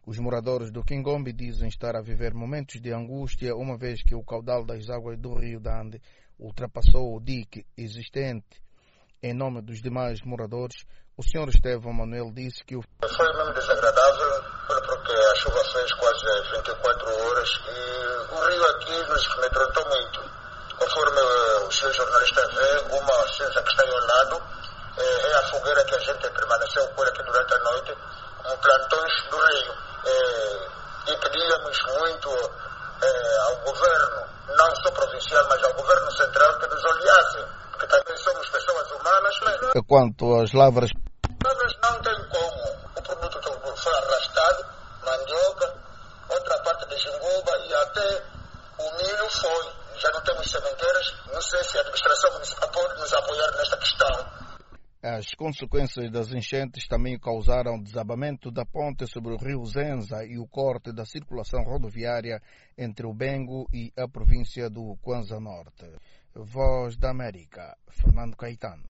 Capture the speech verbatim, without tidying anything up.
Os moradores do Quingombe dizem estar a viver momentos de angústia, uma vez que o caudal das águas do rio Dande ultrapassou o dique existente. Em nome dos demais moradores, o senhor Estevão Manuel disse que o... Foi mesmo desagradável, porque a chuva fez quase vinte e quatro horas e o rio aqui nos amedrontou muito. Conforme o senhor jornalista vê, uma cinza que está aí ao lado é a fogueira que a gente permaneceu por aqui durante a noite, com plantões do rio. E pedíamos muito ao governo, não só provincial, mas ao governo central, que nos olhasse, porque também somos pessoas humanas. Mas... Quanto às lavras... Lavras não tem como. O produto foi arrastado, mandioca, outra parte de jinguba e até o milho foi. Já não temos sementeiras, não sei se a administração municipal pode nos apoiar nesta questão. As consequências das enchentes também causaram desabamento da ponte sobre o rio Zenza e o corte da circulação rodoviária entre o Bengo e a província do Kwanza Norte. Voz da América, Fernando Caetano.